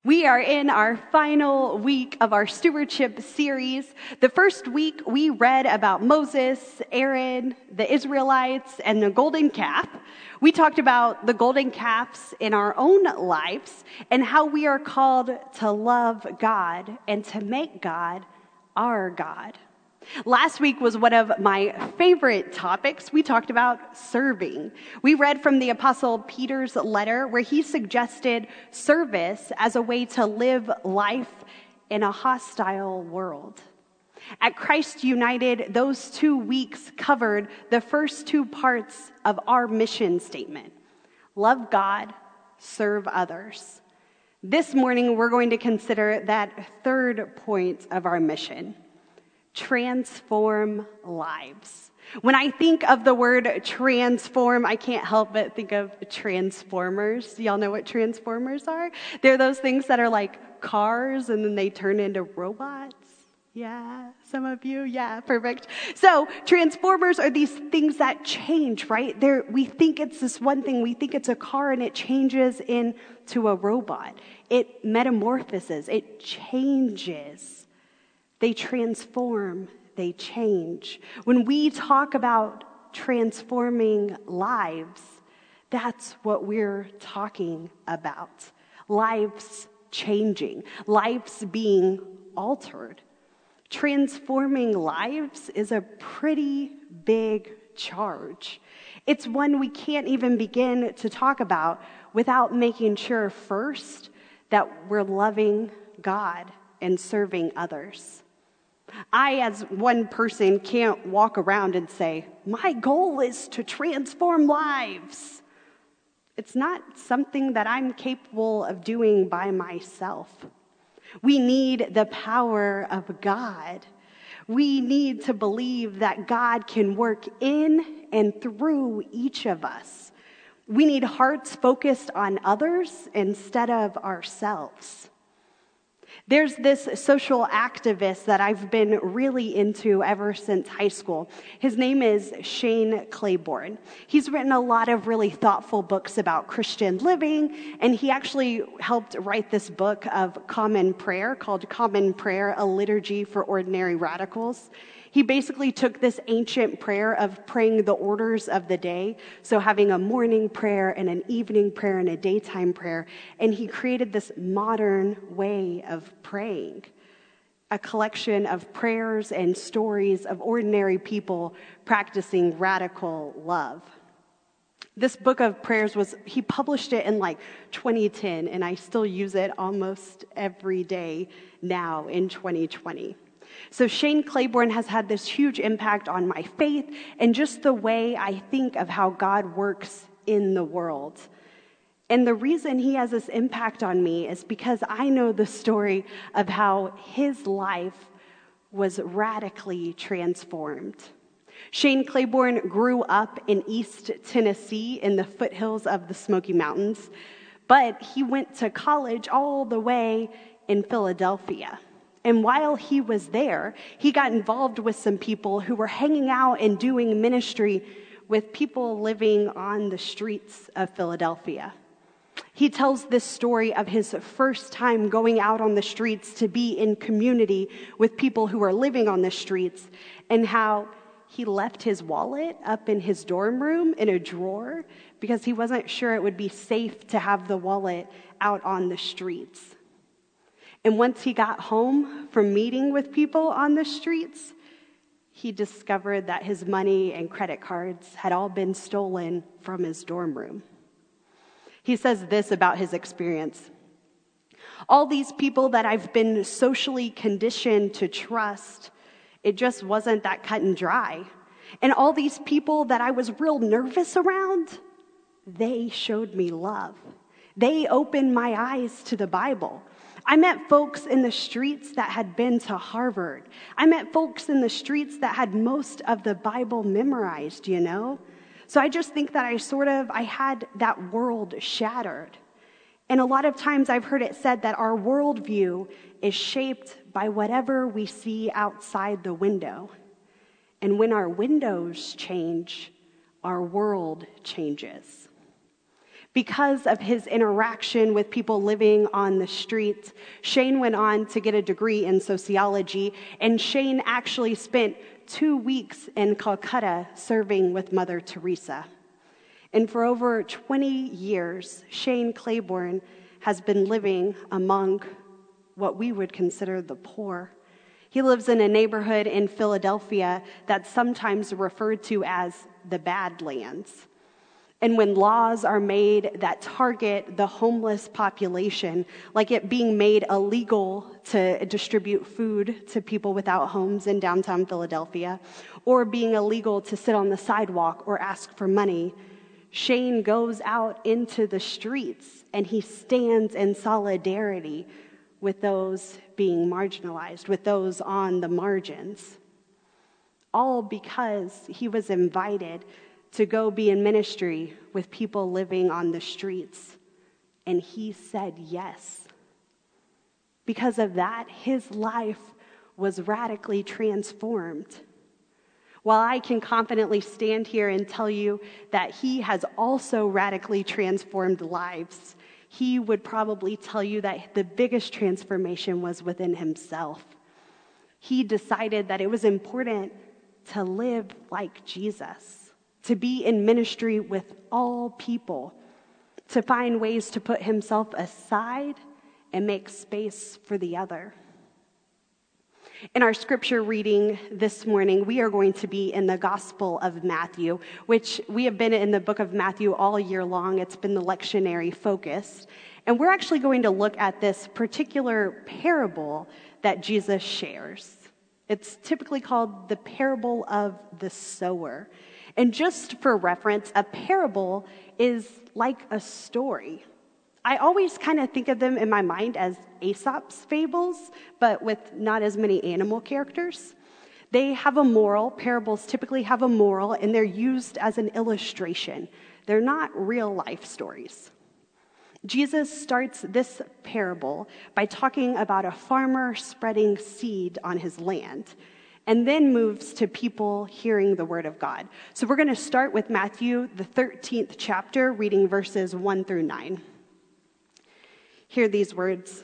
We are in our final week of our stewardship series. The first week, we read about Moses, Aaron, the Israelites, and the golden calf. We talked about the golden calves in our own lives and how we are called to love God and to make God our God. Last week was one of my favorite topics. We talked about serving. We read from the Apostle Peter's letter where he suggested service as a way to live life in a hostile world. At Christ United, those 2 weeks covered the first 2 parts of our mission statement. Love God, serve others. This morning, we're going to consider that third point of our mission. Transform lives. When I think of the word transform, I can't help but think of Transformers. Y'all know what Transformers are? They're those things that are like cars and then they turn into robots. Yeah, some of you, yeah, perfect. So Transformers are these things that change, right? We think it's this one thing. We think it's a car and it changes into a robot. It metamorphoses. It changes. They transform, they change. When we talk about transforming lives, that's what we're talking about. Lives changing, lives being altered. Transforming lives is a pretty big charge. It's one we can't even begin to talk about without making sure first that we're loving God and serving others. I, as one person, can't walk around and say, my goal is to transform lives. It's not something that I'm capable of doing by myself. We need the power of God. We need to believe that God can work in and through each of us. We need hearts focused on others instead of ourselves. There's this social activist that I've been really into ever since high school. His name is Shane Claiborne. He's written a lot of really thoughtful books about Christian living, and he actually helped write this book of Common Prayer called Common Prayer, A Liturgy for Ordinary Radicals. He basically took this ancient prayer of praying the orders of the day, so having a morning prayer and an evening prayer and a daytime prayer, and he created this modern way of praying, a collection of prayers and stories of ordinary people practicing radical love. This book of prayers he published it in like 2010, and I still use it almost every day now in 2020. So Shane Claiborne has had this huge impact on my faith and just the way I think of how God works in the world. And the reason he has this impact on me is because I know the story of how his life was radically transformed. Shane Claiborne grew up in East Tennessee in the foothills of the Smoky Mountains, but he went to college all the way in Philadelphia. And while he was there, he got involved with some people who were hanging out and doing ministry with people living on the streets of Philadelphia. He tells this story of his first time going out on the streets to be in community with people who are living on the streets and how he left his wallet up in his dorm room in a drawer because he wasn't sure it would be safe to have the wallet out on the streets. And once he got home from meeting with people on the streets, he discovered that his money and credit cards had all been stolen from his dorm room. He says this about his experience. All these people that I've been socially conditioned to trust, it just wasn't that cut and dry. And all these people that I was real nervous around, they showed me love. They opened my eyes to the Bible. I met folks in the streets that had been to Harvard. I met folks in the streets that had most of the Bible memorized, you know? So I just think that I had that world shattered. And a lot of times I've heard it said that our worldview is shaped by whatever we see outside the window. And when our windows change, our world changes. Because of his interaction with people living on the streets, Shane went on to get a degree in sociology, and Shane actually spent 2 weeks in Calcutta serving with Mother Teresa. And for over 20 years, Shane Claiborne has been living among what we would consider the poor. He lives in a neighborhood in Philadelphia that's sometimes referred to as the Badlands. And when laws are made that target the homeless population, like it being made illegal to distribute food to people without homes in downtown Philadelphia, or being illegal to sit on the sidewalk or ask for money, Shane goes out into the streets and he stands in solidarity with those being marginalized, with those on the margins. All because he was invited to go be in ministry with people living on the streets. And he said yes. Because of that, his life was radically transformed. While I can confidently stand here and tell you that he has also radically transformed lives, he would probably tell you that the biggest transformation was within himself. He decided that it was important to live like Jesus, to be in ministry with all people, to find ways to put himself aside and make space for the other. In our scripture reading this morning, we are going to be in the Gospel of Matthew, which we have been in the book of Matthew all year long. It's been the lectionary focus. And we're actually going to look at this particular parable that Jesus shares. It's typically called the parable of the sower. And just for reference, a parable is like a story. I always kind of think of them in my mind as Aesop's fables, but with not as many animal characters. They have a moral. Parables typically have a moral, and they're used as an illustration. They're not real life stories. Jesus starts this parable by talking about a farmer spreading seed on his land, and then moves to people hearing the word of God. So we're going to start with Matthew, the 13th chapter, reading verses 1 through 9. Hear these words.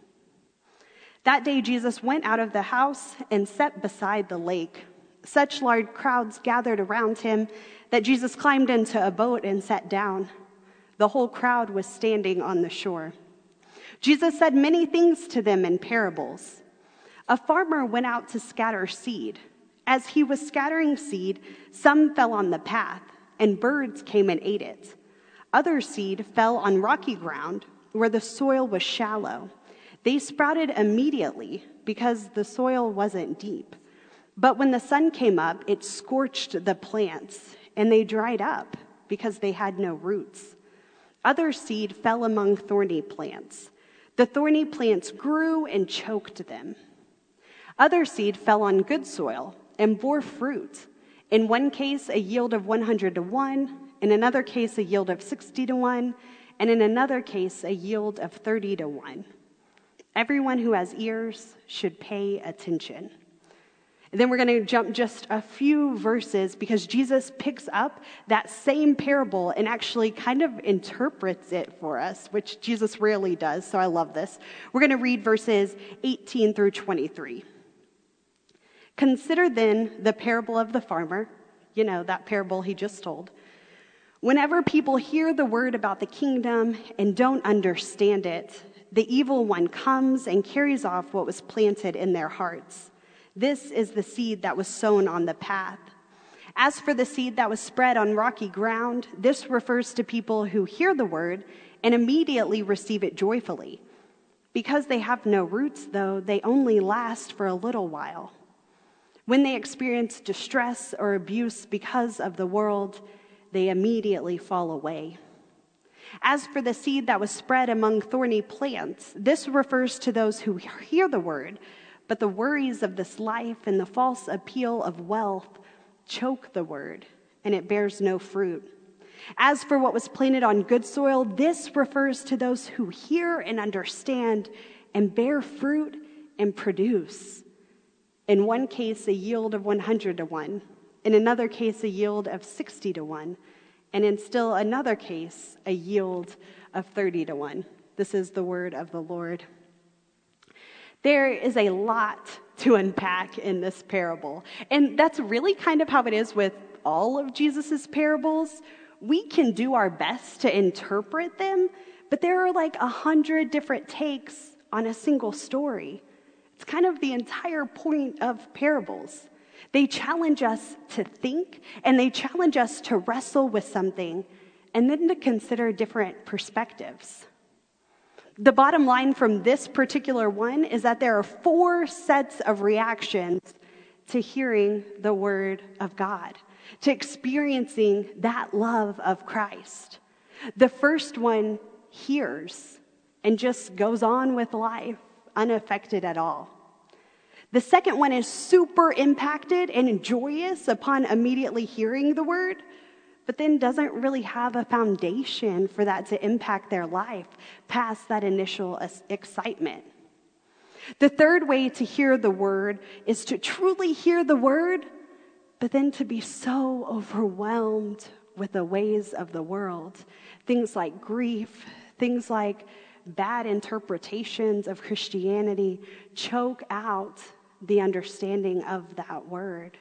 That day Jesus went out of the house and sat beside the lake. Such large crowds gathered around him that Jesus climbed into a boat and sat down. The whole crowd was standing on the shore. Jesus said many things to them in parables. A farmer went out to scatter seed. As he was scattering seed, some fell on the path, and birds came and ate it. Other seed fell on rocky ground where the soil was shallow. They sprouted immediately because the soil wasn't deep. But when the sun came up, it scorched the plants, and they dried up because they had no roots. Other seed fell among thorny plants. The thorny plants grew and choked them. Other seed fell on good soil and bore fruit. In one case, a yield of 100 to 1, in another case, a yield of 60 to 1, and in another case, a yield of 30 to 1. Everyone who has ears should pay attention. And then we're going to jump just a few verses because Jesus picks up that same parable and actually kind of interprets it for us, which Jesus rarely does, so I love this. We're going to read verses 18 through 23. Consider then the parable of the farmer, that parable he just told. Whenever people hear the word about the kingdom and don't understand it, the evil one comes and carries off what was planted in their hearts. This is the seed that was sown on the path. As for the seed that was spread on rocky ground, this refers to people who hear the word and immediately receive it joyfully. Because they have no roots, though, they only last for a little while. When they experience distress or abuse because of the world, they immediately fall away. As for the seed that was spread among thorny plants, this refers to those who hear the word, but the worries of this life and the false appeal of wealth choke the word, and it bears no fruit. As for what was planted on good soil, this refers to those who hear and understand and bear fruit and produce. In one case, a yield of 100 to 1. In another case, a yield of 60 to 1. and in still another case, a yield of 30 to 1. This is the word of the Lord. There is a lot to unpack in this parable, and that's really kind of how it is with all of Jesus's parables. We can do our best to interpret them, but there are like 100 different takes on a single story. It's kind of the entire point of parables. They challenge us to think, and they challenge us to wrestle with something, and then to consider different perspectives. The bottom line from this particular one is that there are 4 sets of reactions to hearing the word of God, to experiencing that love of Christ. The first one hears and just goes on with life, unaffected at all. The second one is super impacted and joyous upon immediately hearing the word, but then doesn't really have a foundation for that to impact their life past that initial excitement. The third way to hear the word is to truly hear the word, but then to be so overwhelmed with the ways of the world. Things like grief, things like bad interpretations of Christianity choke out the understanding of that word.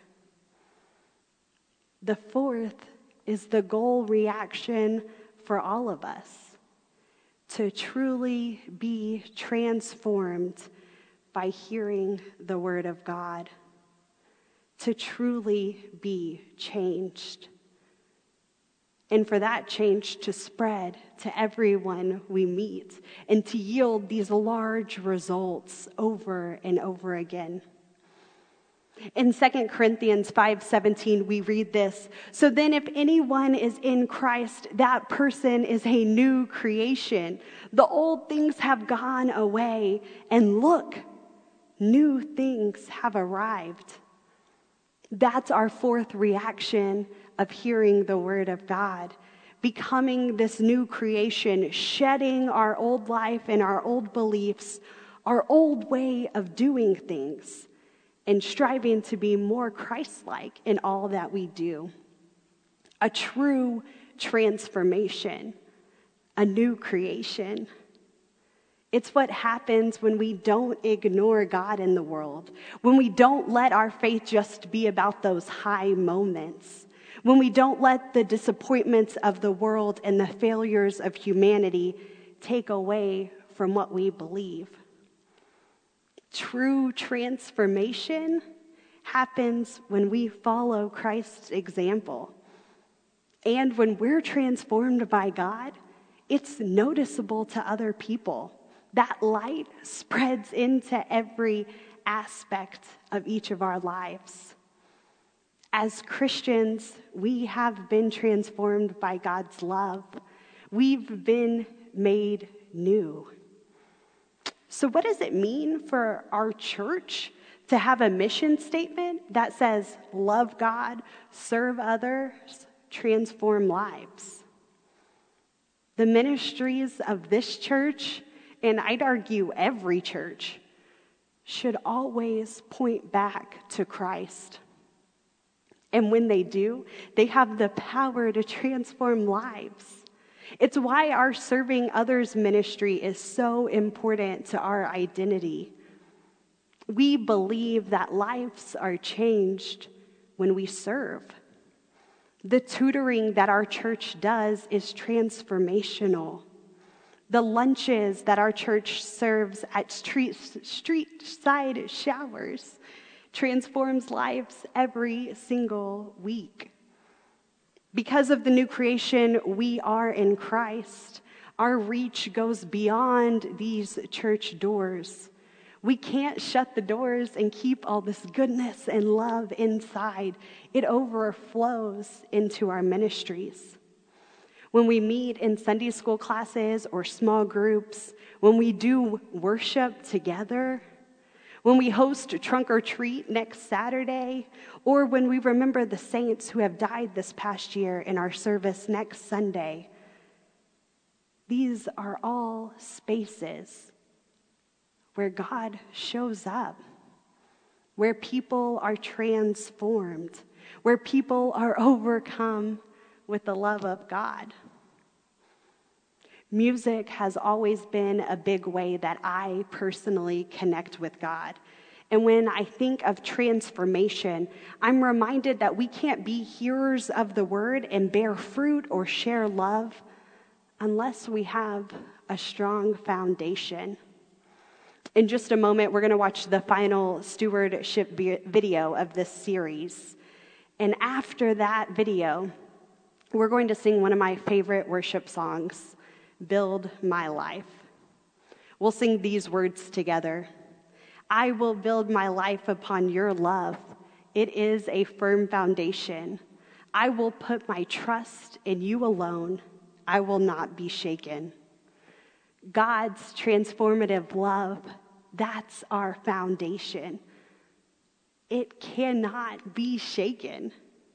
The fourth is the goal reaction for all of us, to truly be transformed by hearing the word of God, to truly be changed, and for that change to spread to everyone we meet and to yield these large results over and over again. In 2 Corinthians 5:17, we read this: "So then if anyone is in Christ, that person is a new creation. The old things have gone away, and look, new things have arrived." That's our fourth reaction of hearing the word of God, becoming this new creation, shedding our old life and our old beliefs, our old way of doing things, and striving to be more Christ-like in all that we do. A true transformation, a new creation. It's what happens when we don't ignore God in the world, when we don't let our faith just be about those high moments, when we don't let the disappointments of the world and the failures of humanity take away from what we believe. True transformation happens when we follow Christ's example. And when we're transformed by God, it's noticeable to other people. That light spreads into every aspect of each of our lives. As Christians, we have been transformed by God's love. We've been made new. So what does it mean for our church to have a mission statement that says, love God, serve others, transform lives? The ministries of this church, and I'd argue every church, should always point back to Christ. And when they do, they have the power to transform lives. It's why our serving others ministry is so important to our identity. We believe that lives are changed when we serve. The tutoring that our church does is transformational. The lunches that our church serves at street side showers transforms lives every single week. Because of the new creation we are in Christ, our reach goes beyond these church doors. We can't shut the doors and keep all this goodness and love inside. It overflows into our ministries. When we meet in Sunday school classes or small groups, when we do worship together, when we host Trunk or Treat next Saturday, or when we remember the saints who have died this past year in our service next Sunday, these are all spaces where God shows up, where people are transformed, where people are overcome with the love of God. Music has always been a big way that I personally connect with God. And when I think of transformation, I'm reminded that we can't be hearers of the word and bear fruit or share love unless we have a strong foundation. In just a moment, we're going to watch the final stewardship video of this series. And after that video, we're going to sing one of my favorite worship songs, Build My Life. We'll sing these words together. I will build my life upon your love. It is a firm foundation. I will put my trust in you alone. I will not be shaken. God's transformative love, that's our foundation. It cannot be shaken.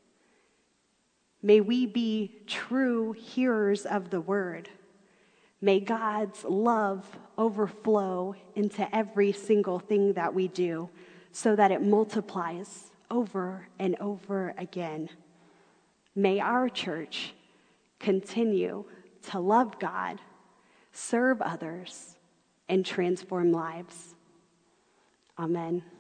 May we be true hearers of the word. May God's love overflow into every single thing that we do so that it multiplies over and over again. May our church continue to love God, serve others, and transform lives. Amen.